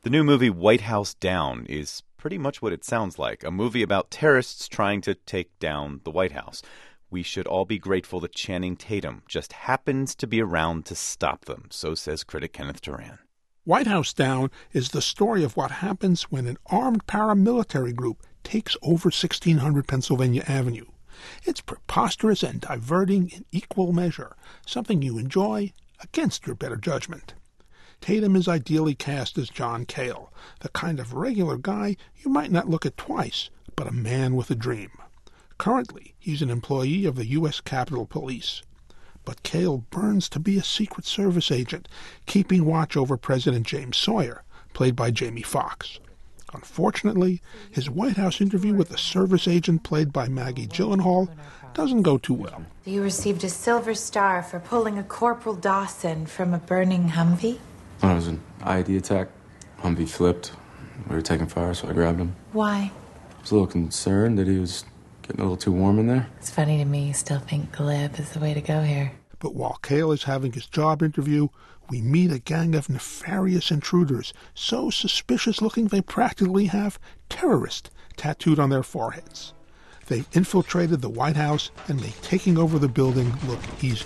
The new movie White House Down is pretty much what it sounds like, a movie about terrorists trying to take down the White House. We should all be grateful that Channing Tatum just happens to be around to stop them, so says critic Kenneth Turan. White House Down is the story of what happens when an armed paramilitary group takes over 1600 Pennsylvania Avenue. It's preposterous and diverting in equal measure, something you enjoy against your better judgment. Tatum is ideally cast as John Cale, the kind of regular guy you might not look at twice, but a man with a dream. Currently, he's an employee of the U.S. Capitol Police. But Cale burns to be a Secret Service agent, keeping watch over President James Sawyer, played by Jamie Foxx. Unfortunately, his White House interview with a service agent played by Maggie Gyllenhaal doesn't go too well. You received a Silver Star for pulling a Corporal Dawson from a burning Humvee? It was an ID attack. Humvee flipped. We were taking fire, so I grabbed him. Why? I was a little concerned that he was getting a little too warm in there. It's funny to me you still think Gleb is the way to go here. But while Cale is having his job interview, we meet a gang of nefarious intruders, so suspicious-looking they practically have terrorist tattooed on their foreheads. They've infiltrated the White House and make taking over the building look easy.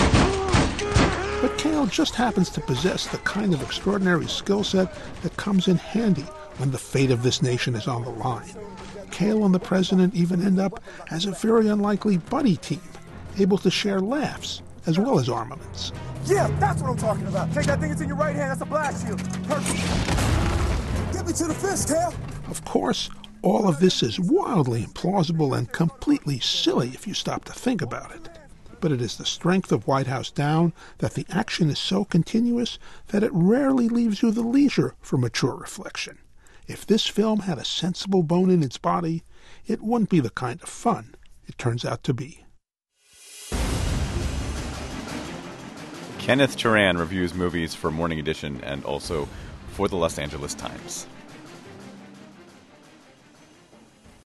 But Cale just happens to possess the kind of extraordinary skill set that comes in handy when the fate of this nation is on the line. Cale and the president even end up as a very unlikely buddy team, able to share laughs as well as armaments. Yeah, that's what I'm talking about. Take that thing, it's in your right hand. That's a blast shield. Perfect. Get me to the fist, Cale. Of course, all of this is wildly implausible and completely silly if you stop to think about it. But it is the strength of White House Down that the action is so continuous that it rarely leaves you the leisure for mature reflection. If this film had a sensible bone in its body, it wouldn't be the kind of fun it turns out to be. Kenneth Turan reviews movies for Morning Edition and also for the Los Angeles Times.